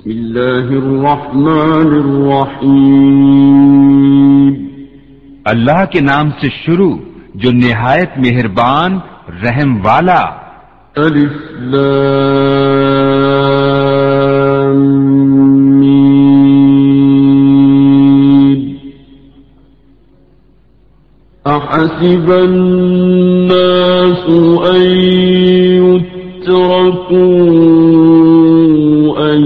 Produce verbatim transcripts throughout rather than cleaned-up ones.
بسم اللہ الرحمن الرحیم اللہ کے نام سے شروع جو نہایت مہربان رحم والا. الف لام میم احسب الناس ان يتركوا ان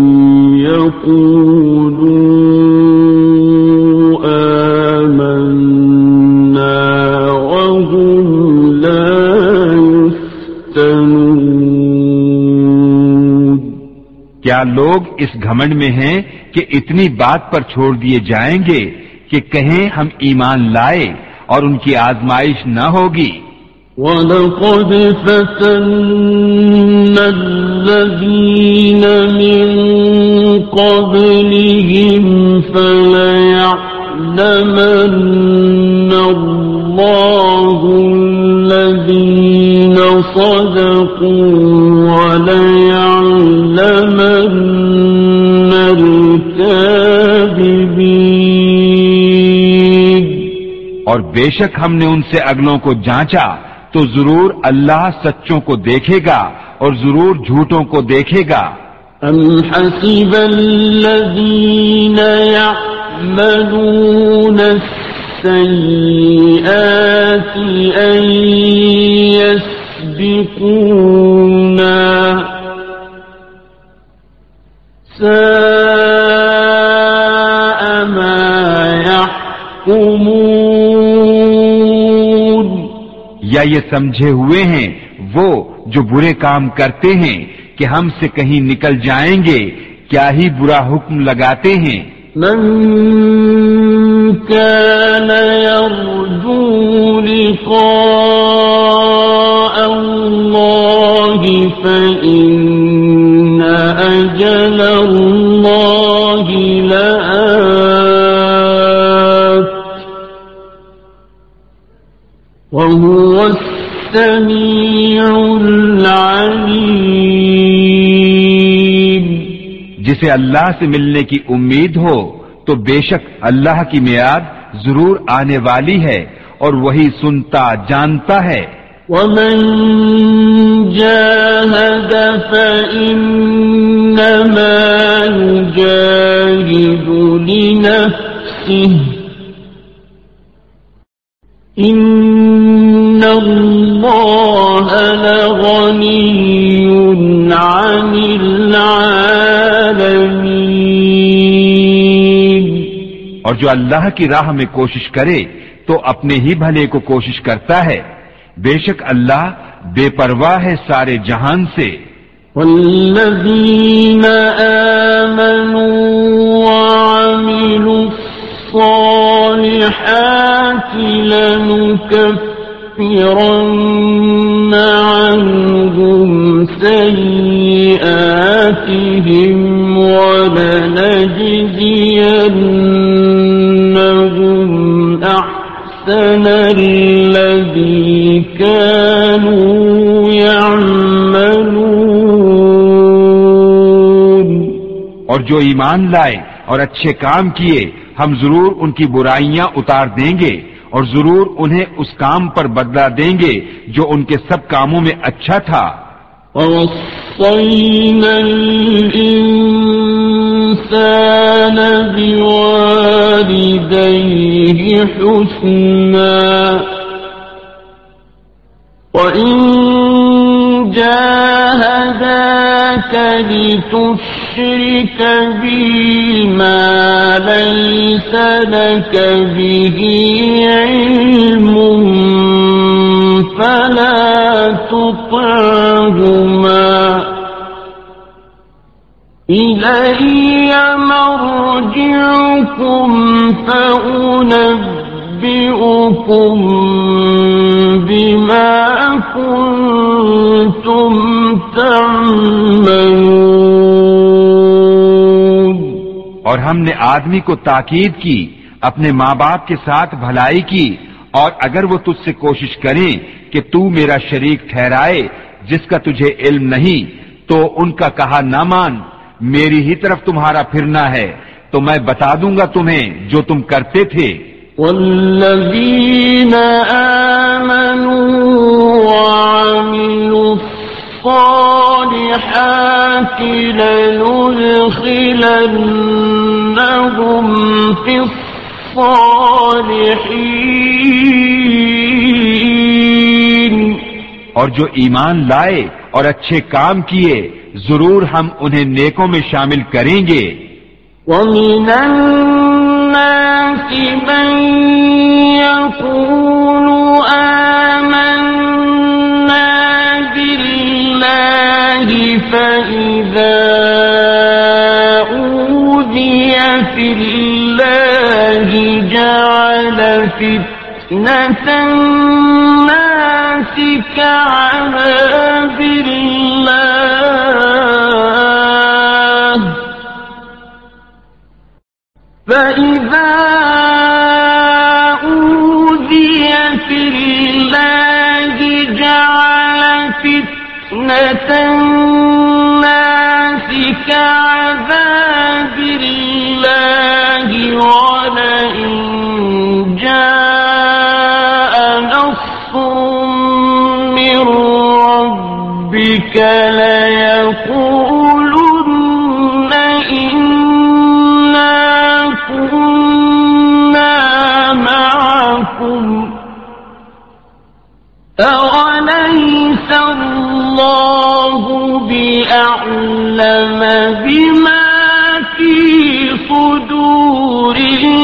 يقولوا آمنا وهم لا يفتنون. کیا لوگ اس گھمنڈ میں ہیں کہ اتنی بات پر چھوڑ دیے جائیں گے کہ کہیں ہم ایمان لائے اور ان کی آزمائش نہ ہوگی. وَلَقَدْ فَتَنَّا الَّذِينَ مِن قَبْلِهِمْ فَلَيَعْلَمَنَّ اللَّهُ الَّذِينَ صَدَقُوا وَلَيَعْلَمَنَّ الْكَاذِبِينَ. اور بے شک ہم نے ان سے اگلوں کو جانچا تو ضرور اللہ سچوں کو دیکھے گا اور ضرور جھوٹوں کو دیکھے گا. ام حسب الذین یعملون السیئات ان یسبقونا ساء ما یحکمون. یا یہ سمجھے ہوئے ہیں وہ جو برے کام کرتے ہیں کہ ہم سے کہیں نکل جائیں گے، کیا ہی برا حکم لگاتے ہیں. من كان يرجو لقاء الله فإن أجل الله لآت وهو السميع العليم. جسے اللہ سے ملنے کی امید ہو تو بے شک اللہ کی میعاد ضرور آنے والی ہے اور وہی سنتا جانتا ہے. ومن جاهد فإنما يجاهد لنفسه إن الله لغني عن العالمين. اور جو اللہ کی راہ میں کوشش کرے تو اپنے ہی بھلے کو کوشش کرتا ہے، بے شک اللہ بے پرواہ ہے سارے جہان سے. والذین آمنوا وعملوا الصالحات لنكفرن عنهم سيئاتهم ولنجزينهم أحسن الذي كانوا يعملون. اور جو ایمان لائے اور اچھے کام کیے ہم ضرور ان کی برائیاں اتار دیں گے اور ضرور انہیں اس کام پر بدلہ دیں گے جو ان کے سب کاموں میں اچھا تھا. وَوَصَّيْنَا الْإِنسَانَ بِوَالِدَيْهِ حُسْنًا وَإِن جَاهَدَاكَ لِتُشْرِكَ بِي مَا لَيْسَ لَكَ بِهِ عِلْمٌ فَلَا تُطِعْهُمَا إِلَيَّ مَرْجِعُكُمْ فَأُنَبِّئُكُم بِمَا كُنتُمْ تَعْمَلُونَ. اور ہم نے آدمی کو تاکید کی اپنے ماں باپ کے ساتھ بھلائی کی، اور اگر وہ تجھ سے کوشش کریں کہ تو میرا شریک ٹھہرائے جس کا تجھے علم نہیں تو ان کا کہا نہ مان، میری ہی طرف تمہارا پھرنا ہے تو میں بتا دوں گا تمہیں جو تم کرتے تھے. والذین آمنوا وعملوا الصالحات لندخلنهم في الصالحین. اور جو ایمان لائے اور اچھے کام کیے ضرور ہم انہیں نیکوں میں شامل کریں گے. وَمِنَ النَّاسِ مَن يَقُولُ آمَنَّا بِاللَّهِ فَإِذَا أُوذِيَ فِي اللَّهِ جَعَلَ فِتْنَةَ النَّاسِ كَعَذَابِ اللَّهِ فَإِذَا أُوذِيَ فِي اللَّهِ جَعَلَ فِتْنَةَ النَّاسِ كَعَذَابِ اللَّهِ وَلَئِن جَاءَ نَصْرٌ مِّن رَّبِّكَ لَيَقُولُنَّ إِنَّا كُنَّا مَعَكُمْ أَوَلَيْسَ اللَّهُ بِأَعْلَمَ بِمَا فِي صُدُورِ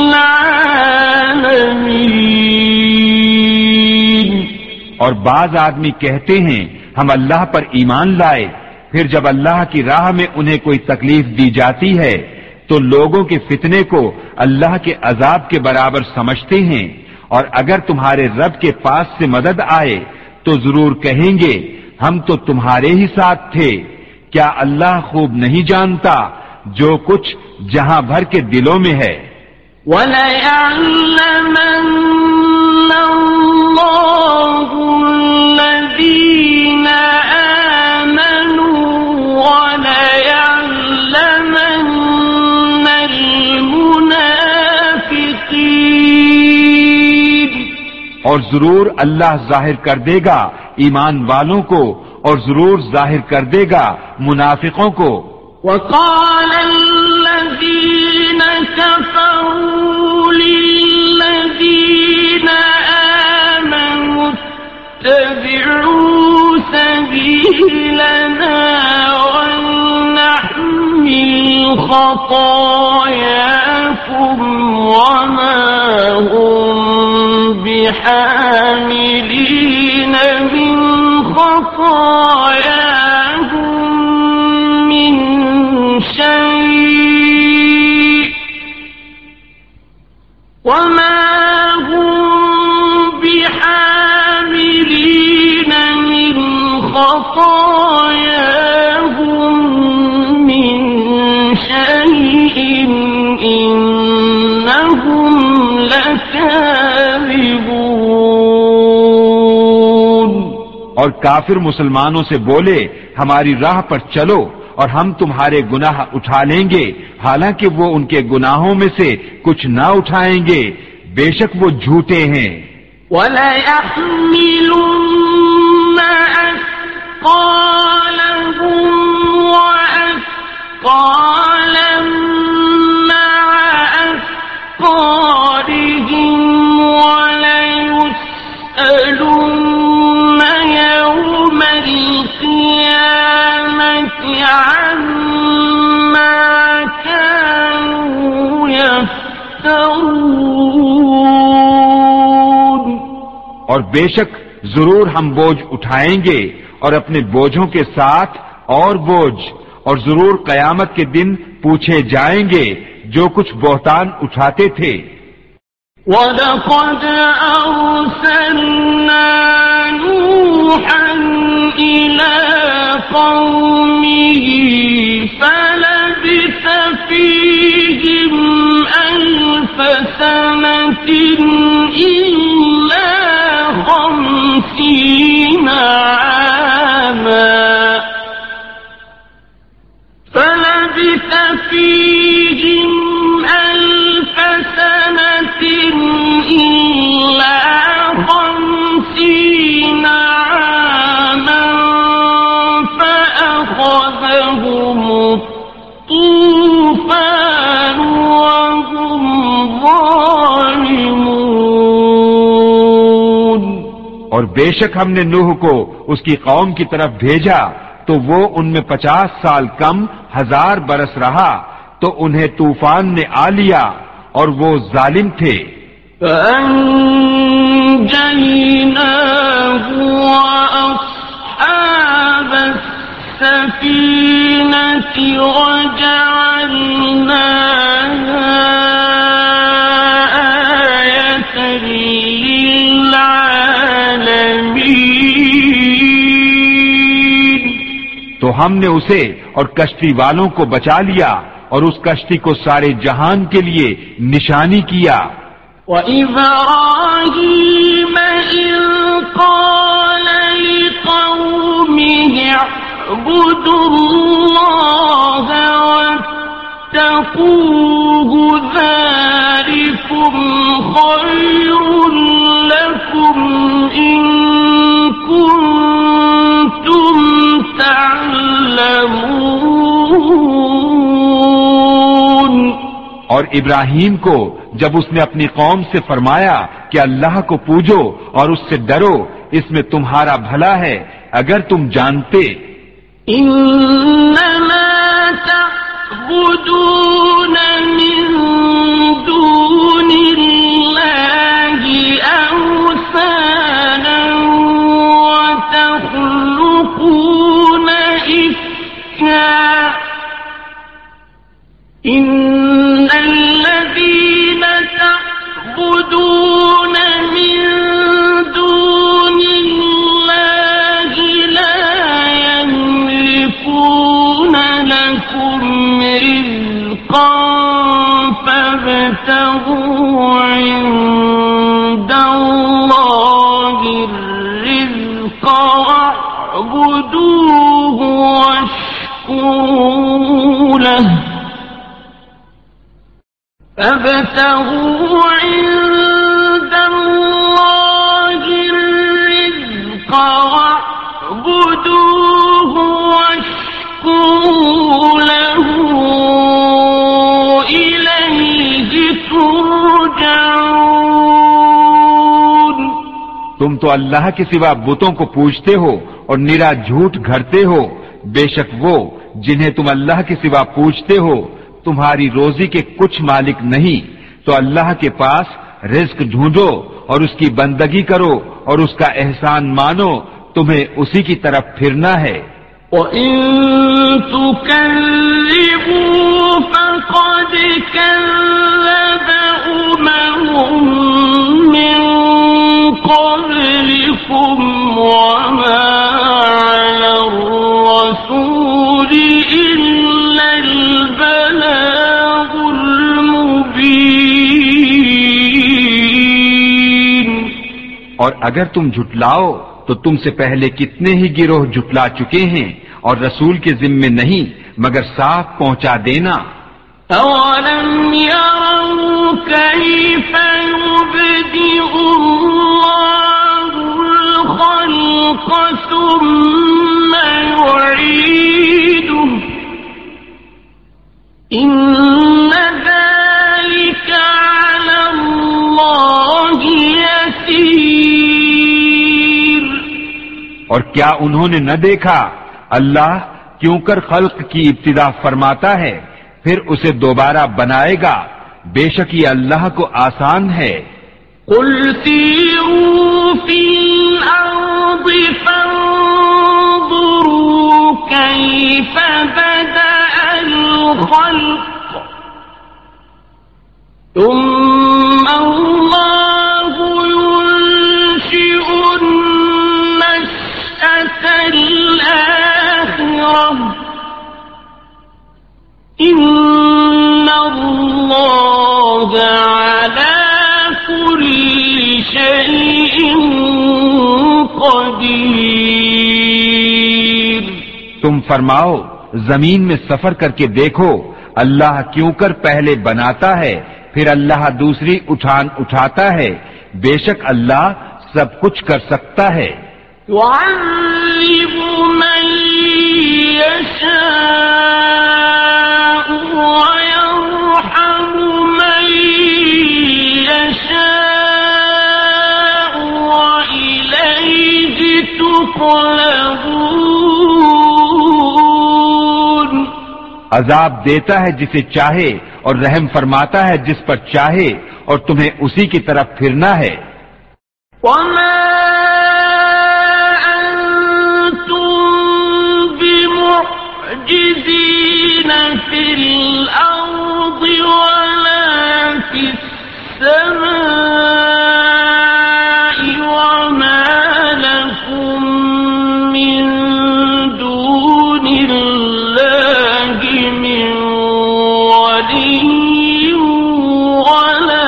الْعَالَمِينَ. اور بعض آدمی کہتے ہیں ہم اللہ پر ایمان لائے، پھر جب اللہ کی راہ میں انہیں کوئی تکلیف دی جاتی ہے تو لوگوں کے فتنے کو اللہ کے عذاب کے برابر سمجھتے ہیں. اور اگر تمہارے رب کے پاس سے مدد آئے تو ضرور کہیں گے ہم تو تمہارے ہی ساتھ تھے. کیا اللہ خوب نہیں جانتا جو کچھ جہاں بھر کے دلوں میں ہے؟ وَلَيَعْلَمَنَّ اللَّهُ الَّذِينَ آمَنُوا وَلَيَعْلَمَنَّ الْمُنَافِقِينَ. اور ضرور اللہ ظاہر کر دے گا ایمان والوں کو اور ضرور ظاہر کر دے گا منافقوں کو. وَقَالَ الَّذِينَ كَفَرُوا لِلَّذِينَ آمَنُوا اتَّبِعُوا سَبِيلَنَا وَلْنَحْمِلْ خَطَايَاكُمْ وَمَا هُمْ بِحَامِلِينَ مِنْ خَطَايَاهُمْ مِنْ شَيْءٍ وَمَا هُمْ بِحَامِلِينَ مِنْ خَطَايَاهُمْ مِنْ شَيْءٍ إِنَّهُمْ لَكَاذِبُونَ. اور کافر مسلمانوں سے بولے ہماری راہ پر چلو اور ہم تمہارے گناہ اٹھا لیں گے، حالانکہ وہ ان کے گناہوں میں سے کچھ نہ اٹھائیں گے، بے شک وہ جھوٹے ہیں. وَلَيَحْمِلُنَّ أَثْقَالَهُمْ وَأَثْقَالًا مَّعَ أَثْقَالِهِمْ وَلَيُسْأَلُنَّ يَوْمَ الْقِيَامَةِ عَمَّا كَانُوا يَفْتَرُونَ. اور بے شک ضرور ہم بوجھ اٹھائیں گے اور اپنے بوجھوں کے ساتھ اور بوجھ، اور ضرور قیامت کے دن پوچھے جائیں گے جو کچھ بہتان اٹھاتے تھے. وَلَقَدْ أَرْسَلْنَا نُوحًا إِلَىٰ قَوْمِهِ فَلَبِثَ فِيهِمْ أَلْفَ سَنَةٍ إِلَّا خَمْسِينَ عَامًا فَلَبِثَ اور بے شک ہم نے نوح کو اس کی قوم کی طرف بھیجا تو وہ ان میں پچاس سال کم ہزار برس رہا تو انہیں طوفان نے آ لیا اور وہ ظالم تھے. فأنجيناه وأصحاب السفينة وجعلناها آية للعالمين. تو ہم نے اسے اور کشتی والوں کو بچا لیا اور اس کشتی کو سارے جہان کے لیے نشانی کیا. وَإِبْرَاهِيمَ إِذْ قَالَ لِقَوْمِهِ اعْبُدُوا اللَّهَ وَاتَّقُوهُ ذَلِكُمْ خَيْرٌ لَكُمْ إِن كُنتُمْ تَعْلَمُونَ. اور ابراہیم کو جب اس نے اپنی قوم سے فرمایا کہ اللہ کو پوجو اور اس سے ڈرو اس میں تمہارا بھلا ہے اگر تم جانتے. انما تعبدون من دون الله اوثانا وتخلقون افكا ان الذين تعبدون من دون الله لا يملكون لكم رزقا فابتغوا عند الله الرزق واعبدوه واشكروا له فابتغوا عند الله الرزق واعبدوه واشكروا له إليه ترجعون. تم تو اللہ کے سوا بتوں کو پوجتے ہو اور نرا جھوٹ گھڑتے ہو. بے شک وہ جنہیں تم اللہ کے سوا پوجتے ہو تمہاری روزی کے کچھ مالک نہیں تو اللہ کے پاس رزق ڈھونڈو اور اس کی بندگی کرو اور اس کا احسان مانو تمہیں اسی کی طرف پھرنا ہے. وَإِن تُكَذِّبُوا فَقَدْ كَذَّبَ أُمَمٌ مِّن قَبْلِكُمْ وَمَا عَلَى الرَّسُولِ إِلَّا الْبَلَاغُ الْمُبِينُ. اور اگر تم جھٹلاؤ تو تم سے پہلے کتنے ہی گروہ جھٹلا چکے ہیں اور رسول کے ذمے نہیں مگر صاف پہنچا دینا. أَوَلَمْ يَرَوْا كَيْفَ يُبْدِئُ اللَّهُ الْخَلْقَ ثُمَّ يُعِيدُهُ إِنَّ ذَلِكَ عَلَى اللَّهِ يَسِيرٌ. اور کیا انہوں نے نہ دیکھا اللہ کیوں کر خلق کی ابتدا فرماتا ہے پھر اسے دوبارہ بنائے گا بے شک یہ اللہ کو آسان ہے. قُلْ سِيرُوا فِي الْأَرْضِ فَانظُرُوا كَيْفَ بَدَأَ الْخَلْقَ ثُمَّ اللَّهُ يُنشِئُ النَّشْأَةَ الْآخِرَةَ إِنَّ اللَّهَ عَلَى كُلِّ شَيْءٍ قَدِيرٌ. تم فرماؤ زمین میں سفر کر کے دیکھو اللہ کیوں کر پہلے بناتا ہے پھر اللہ دوسری اٹھان اٹھاتا ہے بے شک اللہ سب کچھ کر سکتا ہے. يُعَذِّبُ مَن يَشَاءُ وَيَرْحَمُ مَن يَشَاءُ وَإِلَيْهِ عذاب دیتا ہے جسے چاہے اور رحم فرماتا ہے جس پر چاہے اور تمہیں اسی کی طرف پھرنا ہے. وما أنتم بمعجزين في الأرض ولا في السماء وما لكم من دون الله من ولي ولا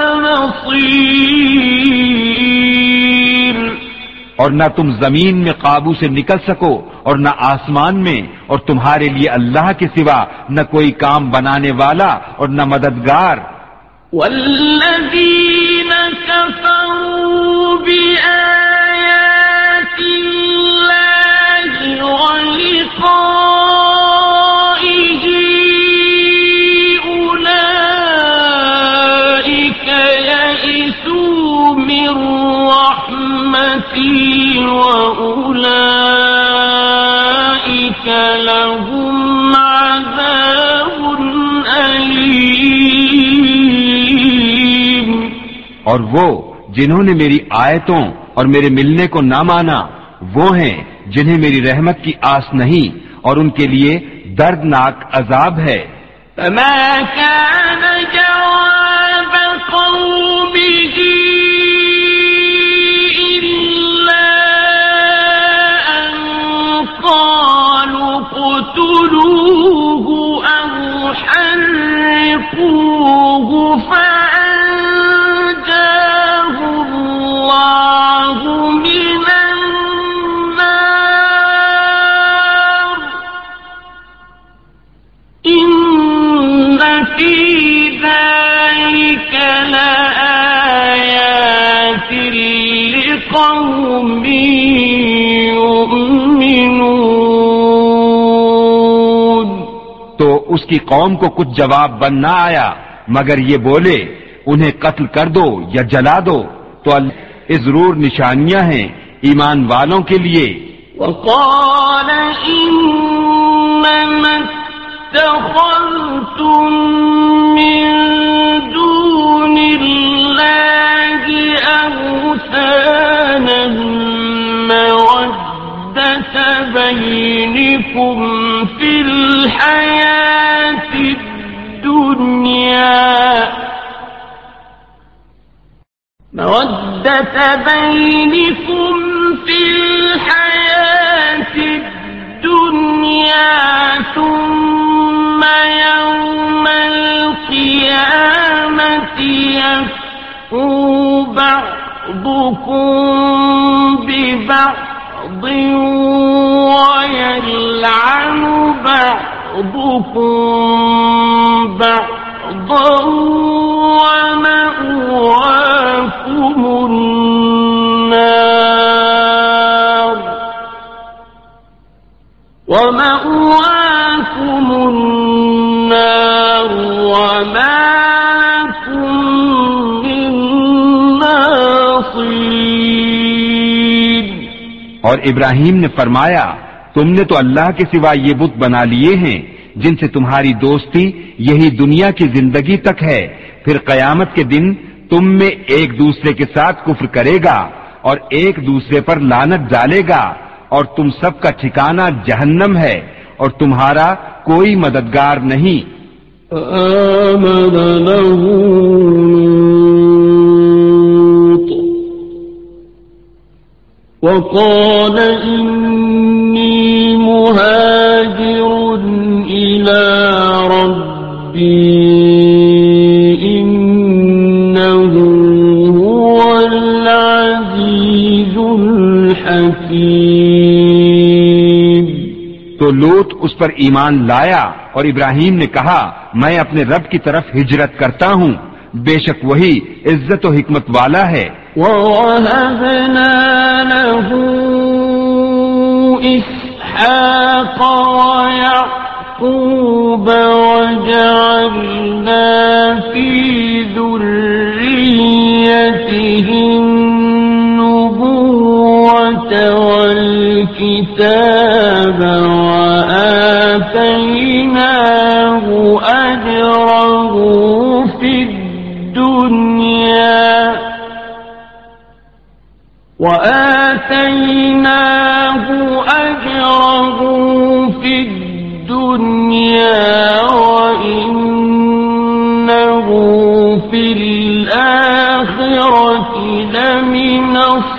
نصير. اور نہ تم زمین میں قابو سے نکل سکو اور نہ آسمان میں، اور تمہارے لیے اللہ کے سوا نہ کوئی کام بنانے والا اور نہ مددگار. والذين كفروا بآيات الله ولقائه أولئك يئسوا من رحمتي وأولئك لهم عذاب أليم. اور وہ جنہوں نے میری آیتوں اور میرے ملنے کو نہ مانا وہ ہیں جنہیں میری رحمت کی آس نہیں اور ان کے لیے دردناک عذاب ہے. فما كان جواب قومه إلا أن قالوا اقتلوه أو حرقوه فأنجاه الله من النار. إن في ذلك لآيات لقوم يؤمنون. تو اس کی قوم کو کچھ جواب بن نہ آیا مگر یہ بولے انہیں قتل کر دو یا جلا دو. تو یہ ضرور نشانیاں ہیں ایمان والوں کے لیے. وقال إنما اتخذتم من دون الله أوثانا مودة بينكم في الحياة الدنيا مودة بينكم في الحياة الدنيا ثم يوم القيامة يكفر بعضكم ببعض ويلعن بعضكم بعضا ومأواكم النار ومأواكم النار وما لكم من ناصرين. اور ابراہیم نے فرمایا تم نے تو اللہ کے سوا یہ بت بنا لیے ہیں جن سے تمہاری دوستی یہی دنیا کی زندگی تک ہے، پھر قیامت کے دن تم میں ایک دوسرے کے ساتھ کفر کرے گا اور ایک دوسرے پر لعنت ڈالے گا اور تم سب کا ٹھکانہ جہنم ہے اور تمہارا کوئی مددگار نہیں. فآمن له لوط وقال إني مهاجر إلى ربي إنه هو العزيز الحكيم. تو لوط اس پر ایمان لایا اور ابراہیم نے کہا میں اپنے رب کی طرف ہجرت کرتا ہوں، بے شک وہی عزت و حکمت والا ہے. وَوَهَبْنَا لَهُ إِسْحَاقَ وَيَعْقُوبَ وَجَعَلْنَا فِي ذُرِّيَّتِهِ النُّبُوَّةَ وَالْكِتَابَ وَآتَيْنَاهُ وآتيناه أجره في الدنيا وإنه في الآخرة لمن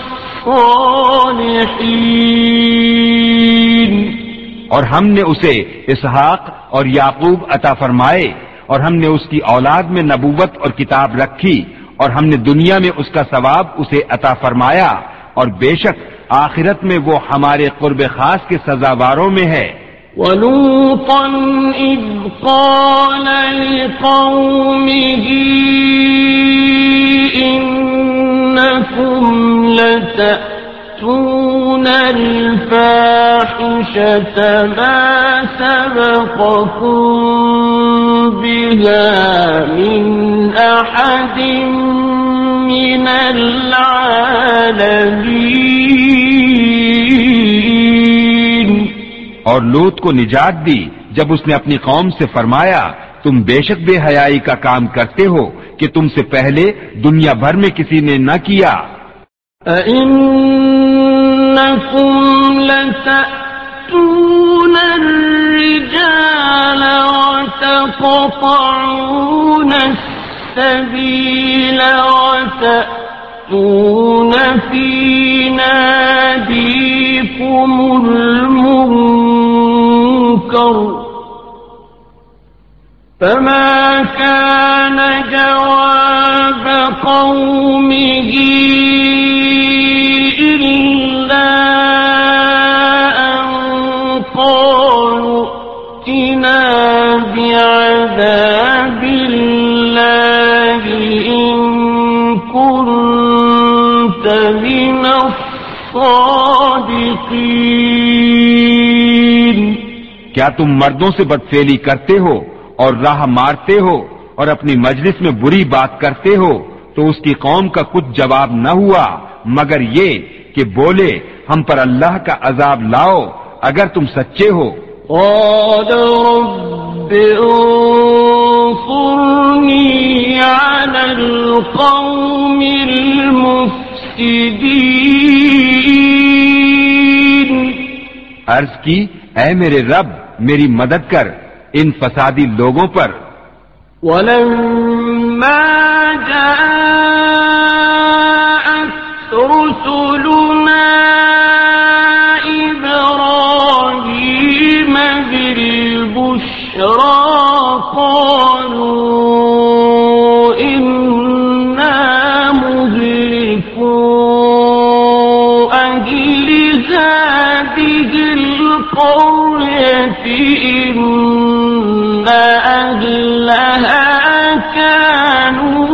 الصالحين. اور ہم نے اسے اسحاق اور یعقوب عطا فرمائے، اور ہم نے اس کی اولاد میں نبوت اور کتاب رکھی، اور ہم نے دنیا میں اس کا ثواب اسے عطا فرمایا، اور بے شک آخرت میں وہ ہمارے قرب خاص کے سزاواروں میں ہے. وَلُوطًا إِذْ قَالَ لِقَوْمِهِ إِنَّكُمْ لَتَأْتُونَ الْفَاحِشَةَ مَا سَبَقَكُمْ بِهَا مِنْ أَحَدٍ مِنَ الْعَالَمِينَ. اور لوط کو نجات دی جب اس نے اپنی قوم سے فرمایا تم بے شک بے حیائی کا کام کرتے ہو کہ تم سے پہلے دنیا بھر میں کسی نے نہ کیا. أَإِنَّكُمْ لَتَأْتُونَ الرِّجَالَ وَتَقْطَعُونَ السَّبِيلَ وَتَأْتُونَ فِي نَادِيكُمُ الْمُنكَرَ فَمَا كَانَ جَوَابَ قَوْمِهِ إِلَّا أَن قَالُوا ائْتِنَا بِعَذَابِ اللَّهِ إِن كُنتَ مِنَ الصَّادِقِينَ. کیا تم مردوں سے بدفعلی کرتے ہو اور راہ مارتے ہو اور اپنی مجلس میں بری بات کرتے ہو؟ تو اس کی قوم کا کچھ جواب نہ ہوا مگر یہ کہ بولے ہم پر اللہ کا عذاب لاؤ اگر تم سچے ہو. قال رب انصرني على القوم المفسدين. عرض کی اے میرے رب میری مدد کر ان فسادی لوگوں پر. وَلَمَّا جَاءَتْ رُسُلُنَا إِبْرَاهِيمَ بِالْبُشْرَى قَالُوا إِنَّا مُهْلِكُو أَهْلِ هَٰذِهِ الْقَرْيَةِ إِنَّ أَهْلَهَا كَانُوا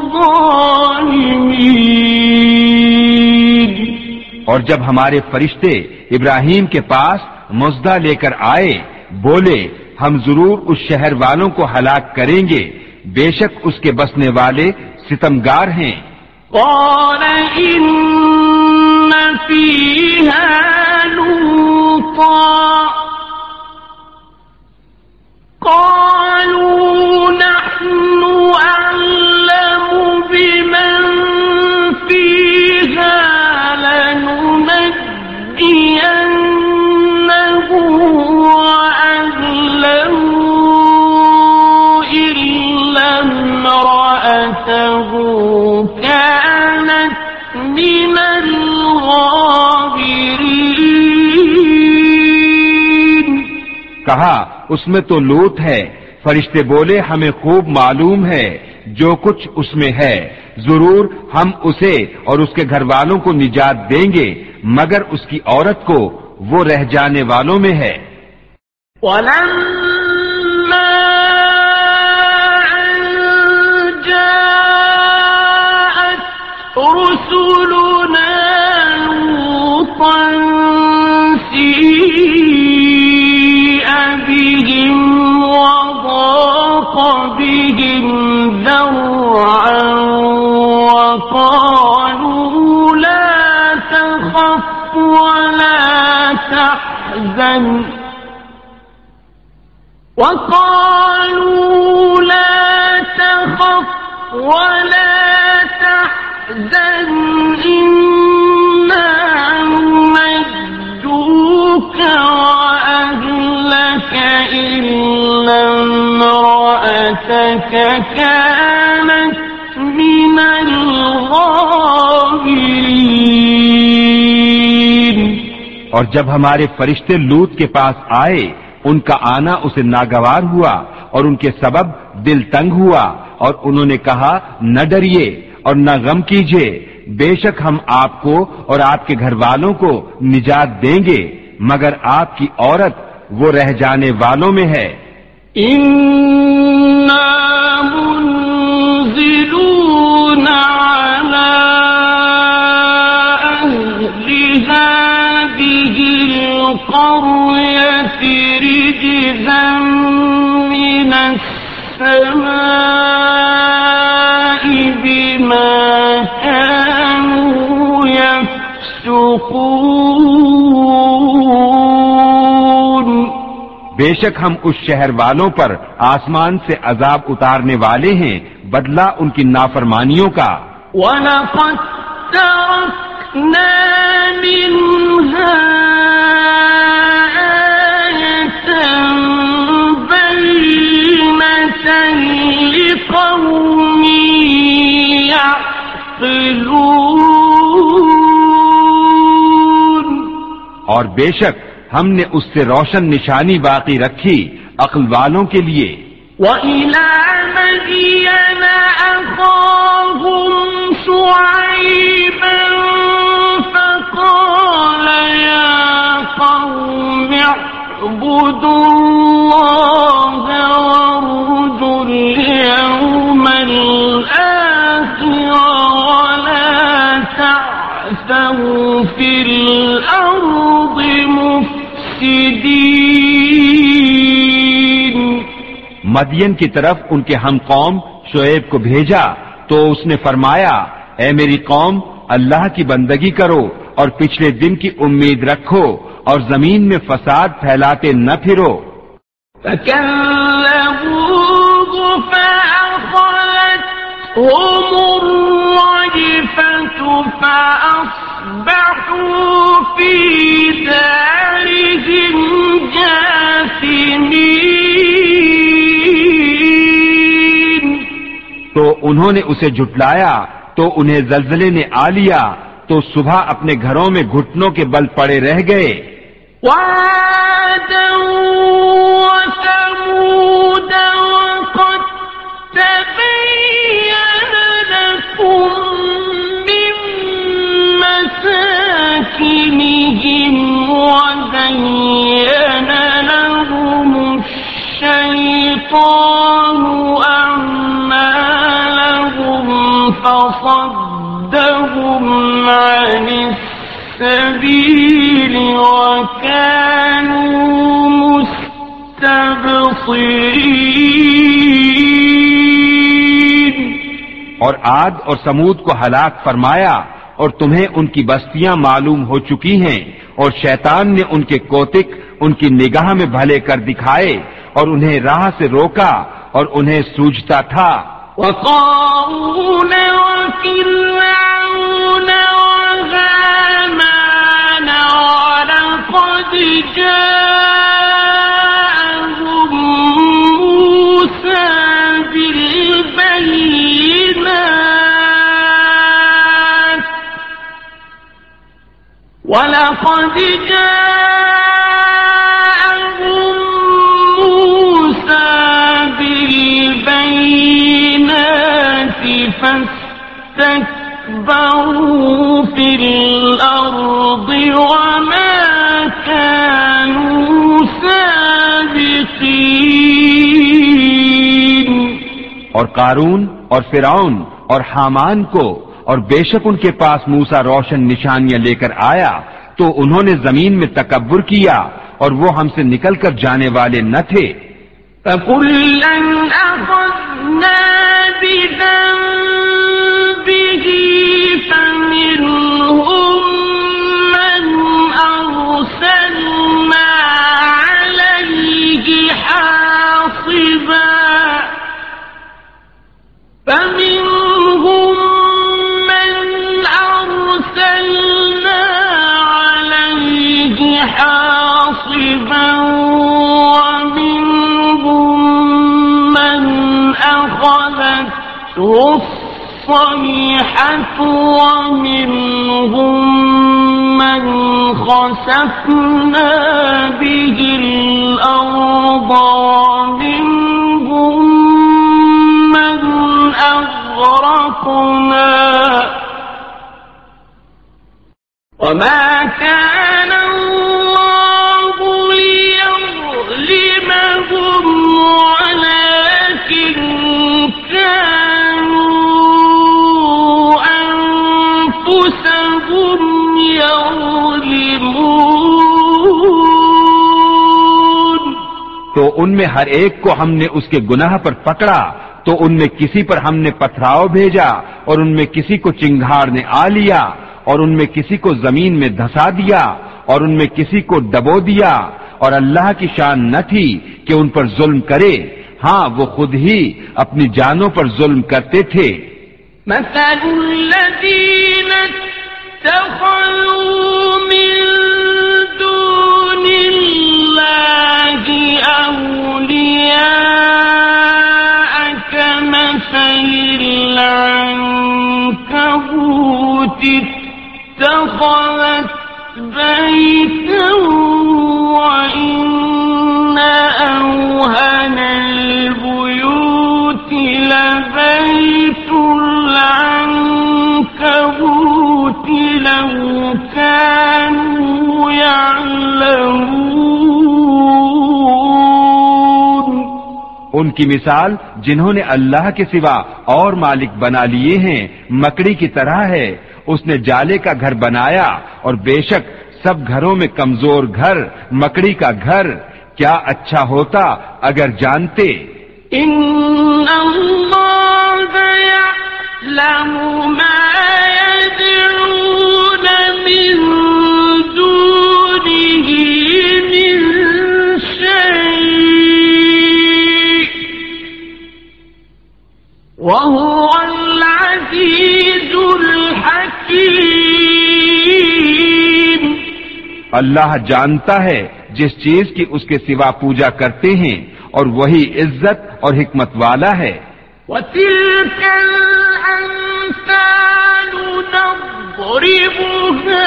ظَالِمِينَ. اور جب ہمارے فرشتے ابراہیم کے پاس مزدہ لے کر آئے بولے ہم ضرور اس شہر والوں کو ہلاک کریں گے بے شک اس کے بسنے والے ستمگار ہیں. قال إن فيها لوطا قالوا نحن أعلم بمن فيها لننجينه وأهله إلا امرأته كانت من الغابرين. کہا اس میں تو لوط ہے. فرشتے بولے ہمیں خوب معلوم ہے جو کچھ اس میں ہے، ضرور ہم اسے اور اس کے گھر والوں کو نجات دیں گے مگر اس کی عورت کو وہ رہ جانے والوں میں ہے. وَلَمَّا أَن جَاءَتْ رُسُلُنَا لُوطًا سِيءَ بِهِمْ وَضَاقَ بِهِمْ ذَرْعًا وَقَالُوا لَا تَخَفْ وَلَا تَحْزَنْ وَقَالُوا لَا تَخَفْ وَلَا تَحْزَنْ إِنَّا آيَاتَكَ كَانَتْ مِنَ الْغَافِلِينَ. اور جب ہمارے فرشتے لوط کے پاس آئے ان کا آنا اسے ناگوار ہوا اور ان کے سبب دل تنگ ہوا اور انہوں نے کہا نہ ڈریے اور نہ غم کیجیے، بے شک ہم آپ کو اور آپ کے گھر والوں کو نجات دیں گے مگر آپ کی عورت وہ رہ جانے والوں میں ہے. إِنَّا مُنزِلُونَ عَلَىٰ أَهْلِ هَٰذِهِ الْقَرْيَةِ رِجْزًا مِّنَ السَّمَاءِ بِمَا كَانُوا يَفْسُقُونَ. بے شک ہم اس شہر والوں پر آسمان سے عذاب اتارنے والے ہیں بدلہ ان کی نافرمانیوں کا. وَلَقَدْ تَرَكْنَا مِنْهَا آيَةً بَيِّنَةً لِقَوْمٍ يَعْقِلُونَ. اور بے شک ہم نے اس سے روشن نشانی باقی رکھی عقل والوں کے لیے. وَإِلَىٰ مَدْيَنَ أَخَاهُمْ شُعَيْبًا فَقَالَ يَا قَوْمِ اعْبُدُوا اللَّهَ وَارْجُوا الْيَوْمَ الْآخِرَ وَلَا تَعْثَوْا فِي الْأَرْضِ مُفْسِدِينَ. مدین کی طرف ان کے ہم قوم شعیب کو بھیجا تو اس نے فرمایا اے میری قوم اللہ کی بندگی کرو اور پچھلے دن کی امید رکھو اور زمین میں فساد پھیلاتے نہ پھرو. فَكَذَّبُوهُ فَأَخَذَتْهُمُ الرَّجْفَةُ فَأَصْبَحُوا فِي دَارِهِمْ جَاثِمِينَ. تو انہوں نے اسے جھٹلایا تو انہیں زلزلے نے آ لیا تو صبح اپنے گھروں میں گھٹنوں کے بل پڑے رہ گئے. وَعَادًا وَثَمُودَ وَقَدْ تَبَيَّنَ لَكُم مِّن مَّسَاكِنِهِمْ وَزَيَّنَ لَهُمُ الشَّيْطَانُ أَعْمَالَهُمْ فَصَدَّهُمْ عَنِ السَّبِيلِ وَكَانُوا مُسْتَبْصِرِينَ. اور عاد اور سمود کو ہلاک فرمایا اور تمہیں ان کی بستیاں معلوم ہو چکی ہیں اور شیطان نے ان کے کوتک ان کی نگاہ میں بھلے کر دکھائے اور انہیں راہ سے روکا اور انہیں سوجھتا تھا. وَقَارُونَ وَفِرْعَوْنَ وَهَامَانَ وَلَقَدْ جَاءَهُم مُّوسَىٰ بِالْبَيِّنَاتِ وَلَقَدْ جَاءَهُم مُّوسَىٰ بِالْبَيِّنَاتِ فَاسْتَكْبَرُوا فِي الْأَرْضِ وَمَا كَانُوا سَابِقِينَ. اور قارون اور فرعون اور حامان کو اور بے شک ان کے پاس موسیٰ روشن نشانیاں لے کر آیا تو انہوں نے زمین میں تکبر کیا اور وہ ہم سے نکل کر جانے والے نہ تھے. فَكُلًّا أَخَذْنَا بِذَنبِهِ فَمِنْهُم مَّنْ أَرْسَلْنَا عَلَيْهِ حَاصِبًا فَمِنْهُم مَّنْ أَرْسَلْنَا عَلَيْهِ حَاصِبًا وَمِنْهُم مَّن فأخذته الصيحة ومنهم من خسفنا به الأرض ومنهم من أغرقنا وما كان الله ليظلمهم ولكن كانوا أنفسهم يظلمون. تو ان میں ہر ایک کو ہم نے اس کے گناہ پر پکڑا تو ان میں کسی پر ہم نے پتھراؤ بھیجا اور ان میں کسی کو چنگھاڑ نے آ لیا اور ان میں کسی کو زمین میں دھسا دیا اور ان میں کسی کو ڈبو دیا اور اللہ کی شان نہ تھی کہ ان پر ظلم کرے. ہاں وہ خود ہی اپنی جانوں پر ظلم کرتے تھے. مثل الذين اتخذوا من دون الله أولياء كمثل العنكبوت اتخذت بيتا وإن أوهن البيوت لبيت العنكبوت لو كانوا يعلمون. ان کی مثال جنہوں نے اللہ کے سوا اور مالک بنا لیے ہیں مکڑی کی طرح ہے. اس نے جالے کا گھر بنایا اور بے شک سب گھروں میں کمزور گھر مکڑی کا گھر. کیا اچھا ہوتا اگر جانتے. ان اللہ یعلم ما يدعون من دونه من شيء وهو العزيز الحكيم. اللہ جانتا ہے جس چیز کی اس کے سوا پوجا کرتے ہیں اور وہی عزت اور حکمت والا ہے. وَتِلْكَ الْأَمْثَالُ نَضْرِبُهَا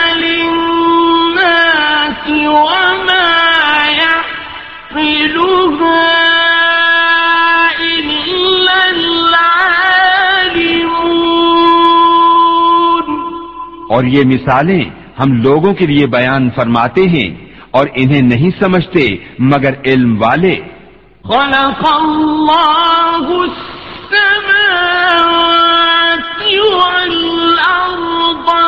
لِلنَّاسِ وَمَا يَعْقِلُهَا إِلَّا الْعَالِمُونَ. اور یہ مثالیں ہم لوگوں کے لیے بیان فرماتے ہیں اور انہیں نہیں سمجھتے مگر علم والے. خلق اللہ السماوات والارض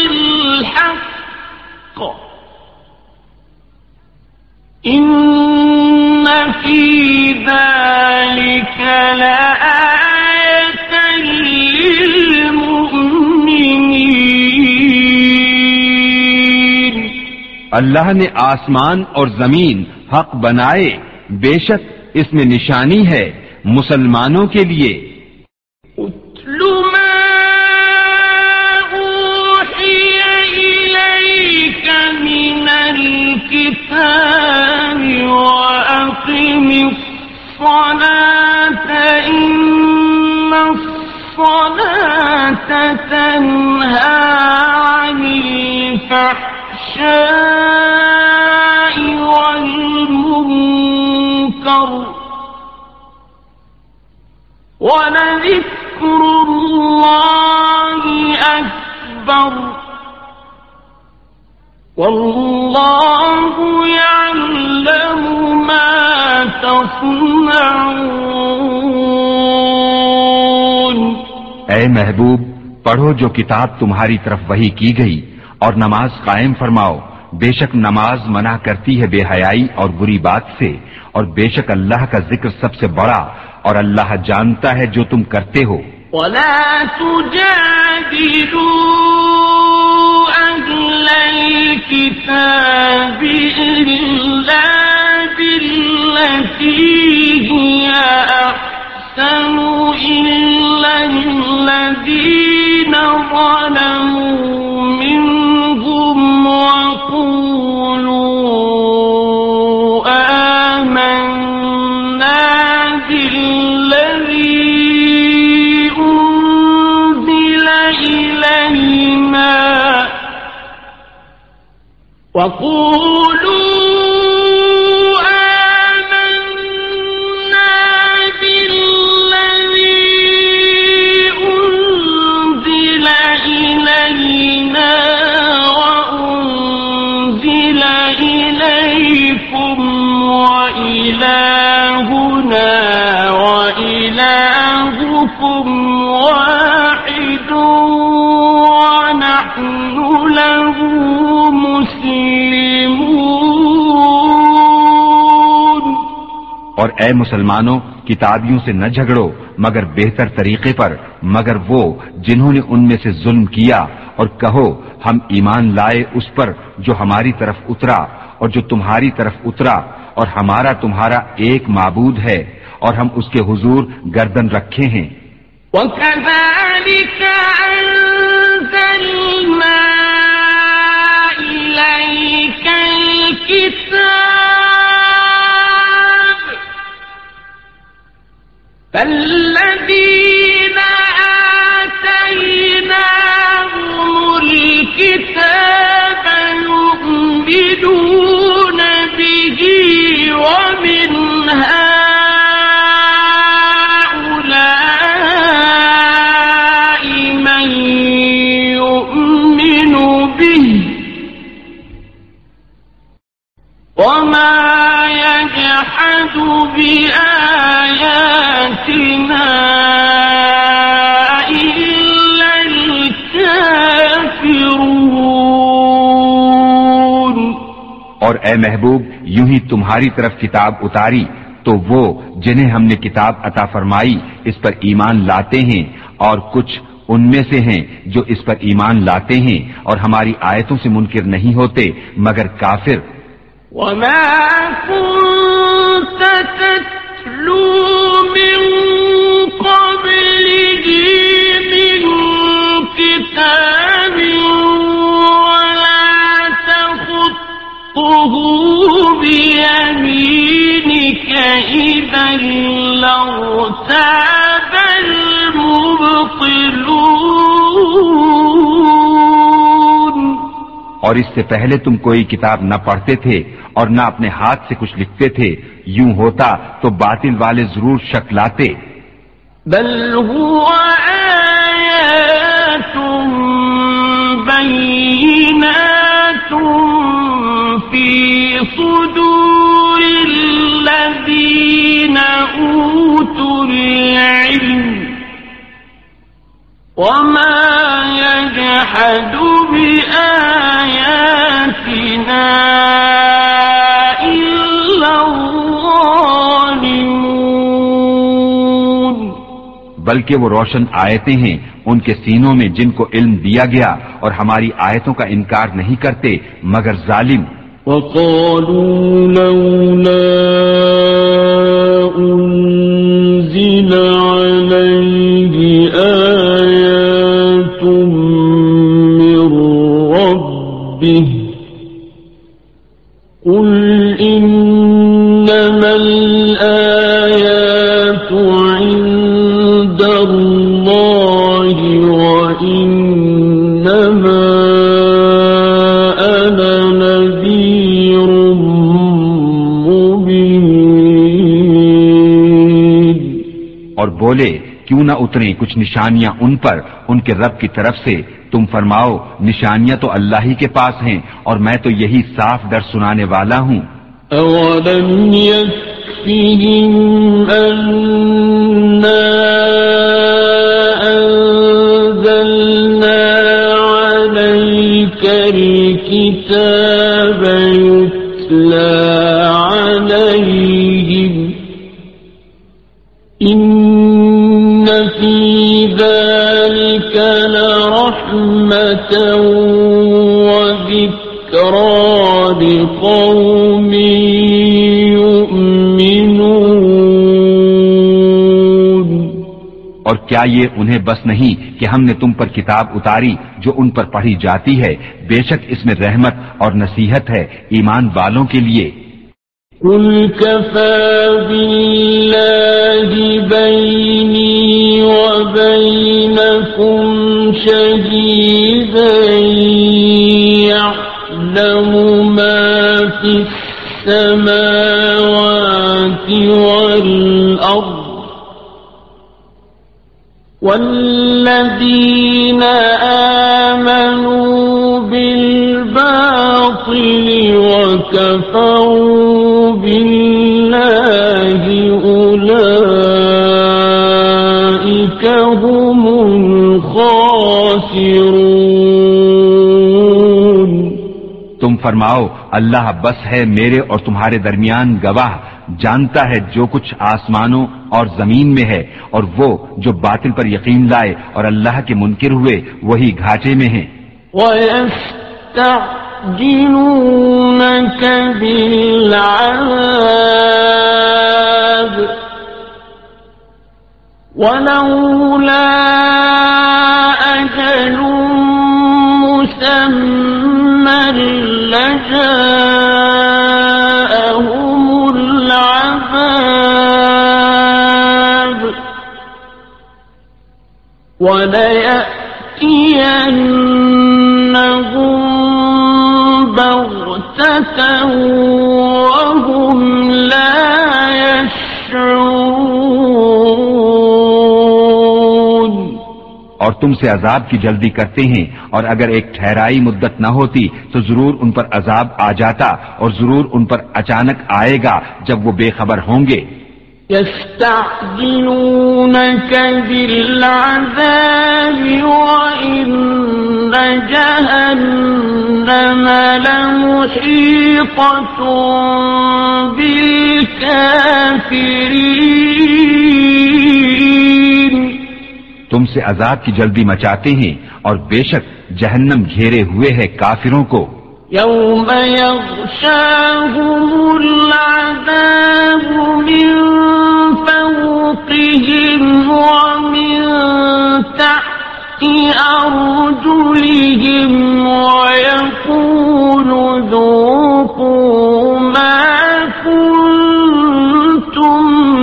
بالحق ان فی ذلک لآیۃ للمؤمنین. اللہ نے آسمان اور زمین حق بنائے بے شک اس میں نشانی ہے مسلمانوں کے لیے. اتل ما اوحی الیک من الکتاب واقم الصلاة ان الصلاة تنہی عن الفحشاء والمنکر وَلَذِكْرُ اللَّهِ أَكْبَرُ وَاللَّهُ يَعْلَمُ مَا تَصْنَعُونَ. اے محبوب پڑھو جو کتاب تمہاری طرف وحی کی گئی اور نماز قائم فرماؤ. بے شک نماز منع کرتی ہے بے حیائی اور بری بات سے اور بے شک اللہ کا ذکر سب سے بڑا اور اللہ جانتا ہے جو تم کرتے ہو. وَلَا تُجَادِلُوا أَهْلَ الْكِتَابِ إِلَّا بِالَّتِي هِيَ أَحْسَنُ إِلَّا الَّذِينَ ظَلَمُوا مِنْهُمْ وَقُولُوا آمَنَّا بِالَّذِي وَقُولُوا إِلَٰهُنَا وَإِلَٰهُكُمْ وَاحِدٌ وَنَحْنُ لَهُ مُسْلِمُونَ۔ اور اے مسلمانوں، کتابیوں سے نہ جھگڑو مگر بہتر طریقے پر، مگر وہ جنہوں نے ان میں سے ظلم کیا، اور کہو ہم ایمان لائے اس پر جو ہماری طرف اترا اور جو تمہاری طرف اترا، اور ہمارا تمہارا ایک معبود ہے اور ہم اس کے حضور گردن رکھے ہیں۔ وَكَذَلِكَ أَنزَلْنَا إِلَيْكَ الْكِتَابَ فَالَّذِينَ آتَيْنَاهُمُ الْكِتَابَ يُؤْمِنُونَ بِهِ وَمِنْ هَؤُلَاءِ مَنْ يُؤْمِنُ بِهِ وَمَا يَجْحَدُ بِآيَاتِنَا إِلَّا الْكَافِرُونَ۔ اور اے محبوب، یوں ہی تمہاری طرف کتاب اتاری تو وہ جنہیں ہم نے کتاب عطا فرمائی اس پر ایمان لاتے ہیں، اور کچھ ان میں سے ہیں جو اس پر ایمان لاتے ہیں اور ہماری آیتوں سے منکر نہیں ہوتے مگر کافر۔ وَمَا كُنتَ تَتْلُو مِن قَبْلِهِ مِن كِتَابٍ وَلَا تَخُطُّهُ بِيَمِينِكَ إِذًا لَّارْتَابَ الْمُبْطِلُونَ۔ اور اس سے پہلے تم کوئی کتاب نہ پڑھتے تھے اور نہ اپنے ہاتھ سے کچھ لکھتے تھے، یوں ہوتا تو باطل والے ضرور شک لاتے۔ بل هو آیات بینات فی صدور الذین اوتوا العلم وما يجحد بآیاتنا إلا الظالمون۔ بلکہ وہ روشن آیتیں ہیں ان کے سینوں میں جن کو علم دیا گیا، اور ہماری آیتوں کا انکار نہیں کرتے مگر ظالم۔ وَقَالُوا لَوْلَا أُنزِلَ عَلَيْهِ آيَاتٌ مِّن رَّبِّهِ قُلْ إِنَّمَا الْآيَاتُ عِندَ اللَّهِ وَإِنَّمَا أَنَا نَذِيرٌ مُّبِينٌ۔ اور بولے کیوں نہ اتریں کچھ نشانیاں ان پر ان کے رب کی طرف سے، تم فرماؤ نشانیاں تو اللہ ہی کے پاس ہیں اور میں تو یہی صاف ڈر سنانے والا ہوں۔ أَوَلَمْ يَكْفِهِمْ أَنَّا أَنزَلْنَا عَلَيْكَ الْكِتَابَ يُتْلَى عَلَيْهِمْ إِنَّ فِي ذَلِكَ لَرَحْمَةً وَذِكْرَى لِقَوْمٍ يُؤْمِنُونَ۔ اور کیا یہ انہیں بس نہیں کہ ہم نے تم پر کتاب اتاری جو ان پر پڑھی جاتی ہے، بے شک اس میں رحمت اور نصیحت ہے ایمان والوں کے لیے۔ قُلْ كَفَى بِاللَّهِ بَيْنِي وَبَيْنَكُمْ شَهِيدًا يَعْلَمُ السماوات والأرض والذين آمنوا بالباطل وكفروا بالله أولئك هم الخاسرون۔ تم فرماؤ اللہ بس ہے میرے اور تمہارے درمیان گواہ، جانتا ہے جو کچھ آسمانوں اور زمین میں ہے، اور وہ جو باطل پر یقین لائے اور اللہ کے منکر ہوئے وہی گھاٹے میں ہیں۔ وَيَسْتَعْجِلُونَكَ بِالْعَذَابِ وَلَوْلَا أَجَلٌ مُّسَمًّى لَّجَاءَهُمُ الْعَذَابُ وَلَيَأْتِيَنَّهُم بَغْتَةً وَهُمْ لَا يَشْعُرُونَ۔ اور تم سے عذاب کی جلدی کرتے ہیں، اور اگر ایک ٹھہرائی مدت نہ ہوتی تو ضرور ان پر عذاب آ جاتا، اور ضرور ان پر اچانک آئے گا جب وہ بے خبر ہوں گے۔ يَسْتَعْجِلُونَكَ بِالْعَذَابِ وَإِنَّ جَهَنَّمَ لَمُحِيطَةٌ بِالْكَافِرِينَ۔ تم سے عذاب کی جلدی مچاتے ہیں، اور بے شک جہنم گھیرے ہوئے ہے کافروں کو۔ يَوْمَ يَغْشَاهُمُ الْعَذَابُ مِنْ فَوْقِهِمْ وَمِنْ تَحْتِ أَرْجُلِهِمْ وَيَقُولُ ذُوقُوا مَا كُنتُمْ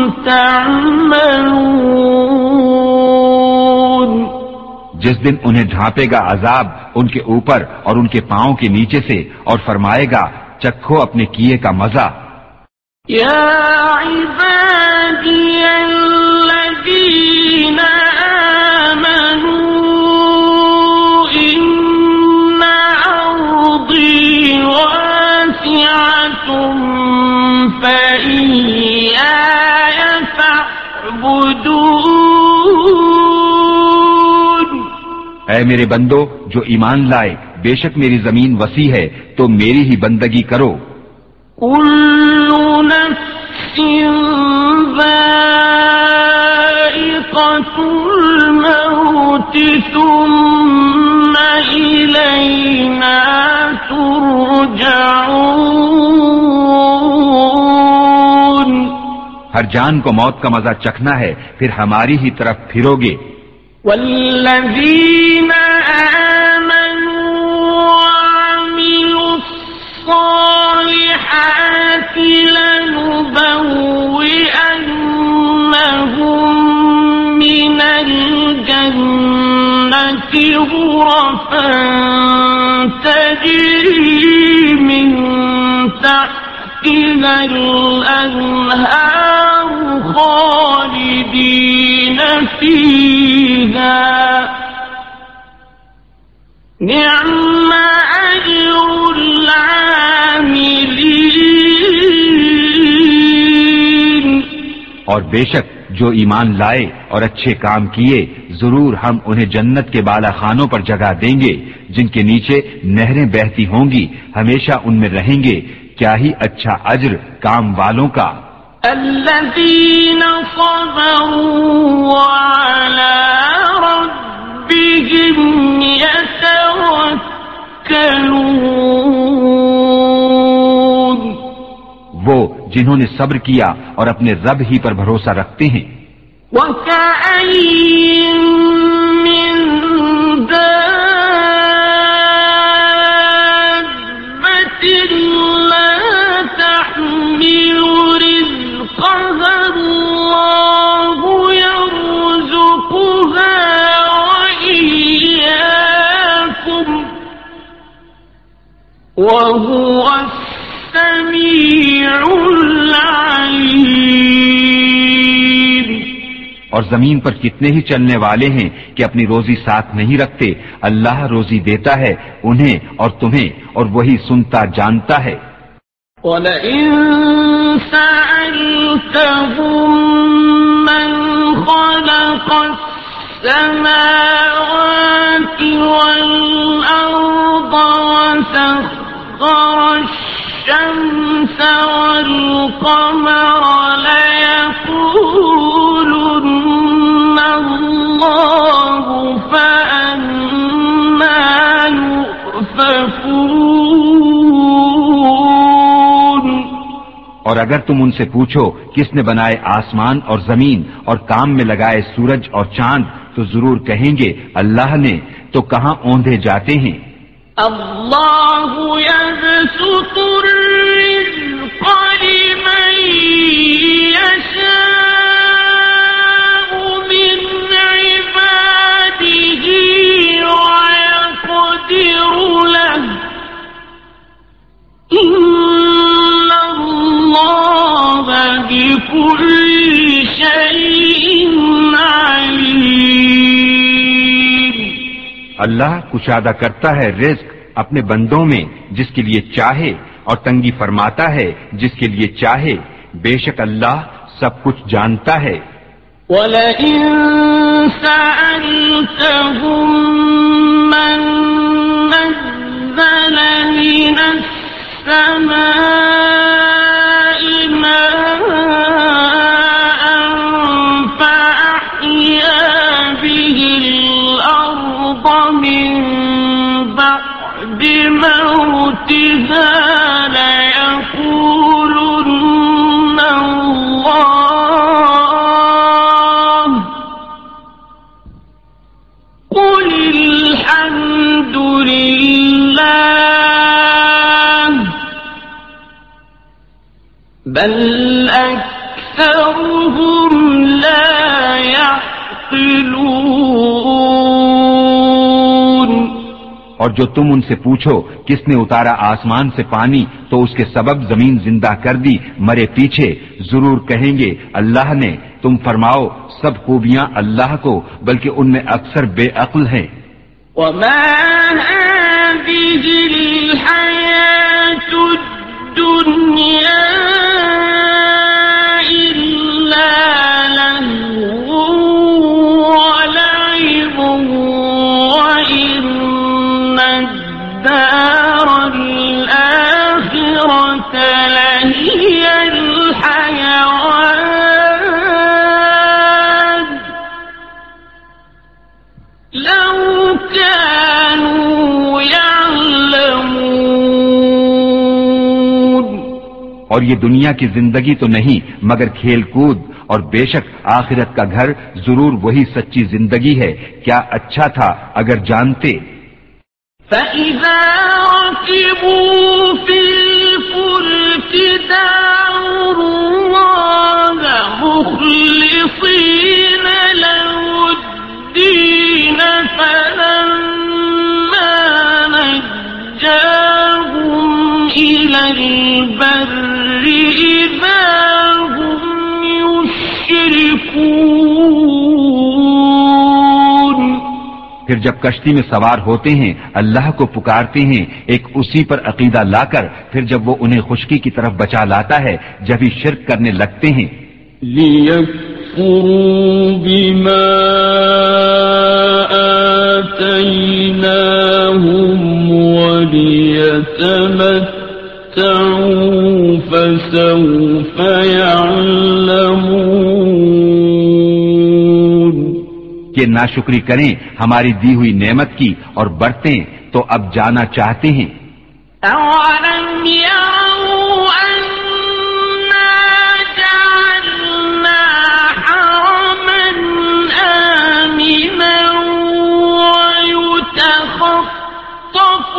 تَعْمَلُونَ۔ جس دن انہیں ڈھانپے گا عذاب ان کے اوپر اور ان کے پاؤں کے نیچے سے، اور فرمائے گا چکھو اپنے کیے کا مزہ۔ یا عبادی الذین آمنوا ان ارضی واسعۃ فإیایا فاعبدون۔ اے میرے بندو جو ایمان لائے، بے شک میری زمین وسیع ہے تو میری ہی بندگی کرو۔ کل نفس ذائقۃ الموت ثم الینا ترجعون۔ ہر جان کو موت کا مزہ چکھنا ہے، پھر ہماری ہی طرف پھرو گے۔ والذین آمنوا وعملوا الصالحات لنبوئنهم من الجنة غرفا تجری من تحتها الأنهار خالدین فیہا نعم اجر العاملین۔ اور بے شک جو ایمان لائے اور اچھے کام کیے، ضرور ہم انہیں جنت کے بالا خانوں پر جگہ دیں گے جن کے نیچے نہریں بہتی ہوں گی، ہمیشہ ان میں رہیں گے۔ کیا ہی اچھا اجر کام والوں کا۔ الذین صبروا وعلی ربهم یتوکلون۔ وہ جنہوں نے صبر کیا اور اپنے رب ہی پر بھروسہ رکھتے ہیں۔ وَكَأَيٍّ مِّن دَابَّةٍ لَّا تَحْمِلُ رِزْقَهَا اللَّهُ يَرْزُقُهَا وَإِيَّاكُمْ وَهُوَ السَّمِيعُ اور زمین پر کتنے ہی چلنے والے ہیں کہ اپنی روزی ساتھ نہیں رکھتے. اللہ روزی دیتا ہے انہیں اور تمہیں، اور وہی سنتا جانتا ہے. وَلَئِن سَأَلْتَهُم مَّنْ خَلَقَ السَّمَاوَاتِ وَالْأَرْضَ وَسَخَّرَ الشَّمْسَ وَالْقَمَرَ لَيَقُولُنَّ اللَّهُ فَأَنَّىٰ يُؤْفَكُونَ. اور اگر تم ان سے پوچھو کس نے بنائے آسمان اور زمین اور کام میں لگائے سورج اور چاند، تو ضرور کہیں گے اللہ نے، تو کہاں اوندھے جاتے ہیں. اللہ یبسط الرزق لمن یشاء من عباده ویقدر له ان اللہ بكل شيء علیم. اللہ کشادہ کرتا ہے رزق اپنے بندوں میں جس کے لیے چاہے، اور تنگی فرماتا ہے جس کے لیے چاہے. بے شک اللہ سب کچھ جانتا ہے. وَلَئِن سَأَلْتَهُم مَّن نَّزَّلَ مِنَ السَّمَاءِ مَاءً فَأَحْيَا بِهِ الْأَرْضَ مِن بَعْدِ مَوْتِهَا لَيَقُولُنَّ اللَّهُ قُلِ الْحَمْدُ لِلَّهِ بَلْ أَكْثَرُهُمْ لَا يَعْقِلُونَ. اور جو تم ان سے پوچھو کس نے اتارا آسمان سے پانی تو اس کے سبب زمین زندہ کر دی مرے پیچھے، ضرور کہیں گے اللہ نے. تم فرماؤ سب خوبیاں اللہ کو، بلکہ ان میں اکثر بے عقل ہیں. وَمَا هَٰذِهِ الْحَيَاةُ الدُّنْيَا إِلَّا لَهْوٌ وَلَعِبٌ وَإِنَّ الدَّارَ الْآخِرَةَ لَهِيَ الْحَيَوَانُ لَوْ كَانُوا يَعْلَمُونَ. اور یہ دنیا کی زندگی تو نہیں مگر کھیل کود، اور بے شک آخرت کا گھر ضرور وہی سچی زندگی ہے. کیا اچھا تھا اگر جانتے. فَإِذَا رَكِبُوا فِي الْفُلْكِ دَعَوُا اللَّهَ مُخْلِصِينَ لَهُ الدِّينَ فَلَمَّا نَجَّاهُمْ إِلَى الْبَرِّ إِذَا هُمْ يُشْرِكُونَ. پھر جب کشتی میں سوار ہوتے ہیں اللہ کو پکارتے ہیں ایک اسی پر عقیدہ لا کر، پھر جب وہ انہیں خشکی کی طرف بچا لاتا ہے جبھی شرک کرنے لگتے ہیں. لِيَكْفُرُوا بِمَا آتَيْنَاهُمْ وَلِيَتَمَتَّعُوا فَسَوْفَ يَعْلَمُونَ. کہ ناشکری کریں ہماری دی ہوئی نعمت کی اور برتیں تو اب جانا چاہتے ہیں. أَوَلَمْ يَرَوْا أَنَّا جَعَلْنَا حَرَمًا آمِنًا وَيُتَخَطَّفُ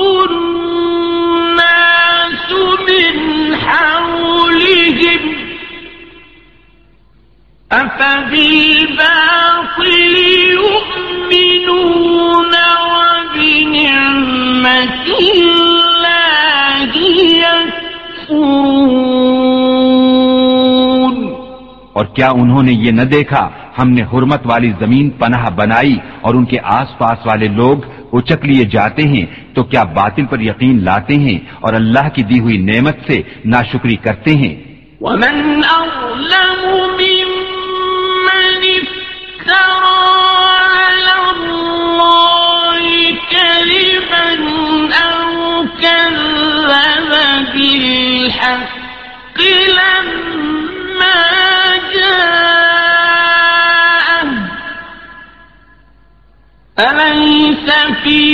النَّاسُ مِنْ حَوْلِهِمْ أَفَبِالْبَاطِلِ يُؤْمِنُونَ وَبِنِعْمَةِ اللَّهِ يَكْفُرُونَ. کیا انہوں نے یہ نہ دیکھا ہم نے حرمت والی زمین پناہ بنائی اور ان کے آس پاس والے لوگ اچک لیے جاتے ہیں تو کیا باطل پر یقین لاتے ہیں اور اللہ کی دی ہوئی نعمت سے ناشکری کرتے ہیں؟ ومن أظلم ممن افترى على الله كذبا أو كذب بالحق لما جاءه أليس في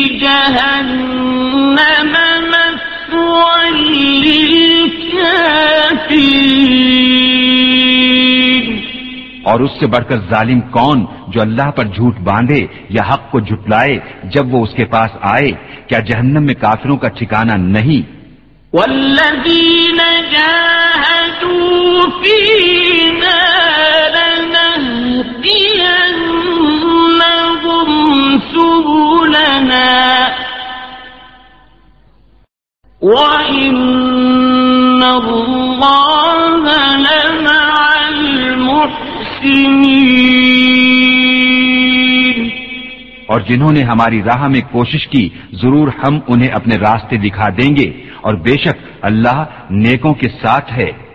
جهنم مثوى للكافرين؟ اور اس سے بڑھ کر ظالم کون جو اللہ پر جھوٹ باندھے یا حق کو جھٹلائے جب وہ اس کے پاس آئے؟ کیا جہنم میں کافروں کا ٹھکانہ نہیں؟ والذین جاہدوا فینا لنہدینہم سبلنا وَإِنَّ اللَّهَ لَمَعَ الْمُحْسِنِينَ۔ اور جنہوں نے ہماری راہ میں کوشش کی ضرور ہم انہیں اپنے راستے دکھا دیں گے، اور بے شک اللہ نیکوں کے ساتھ ہے۔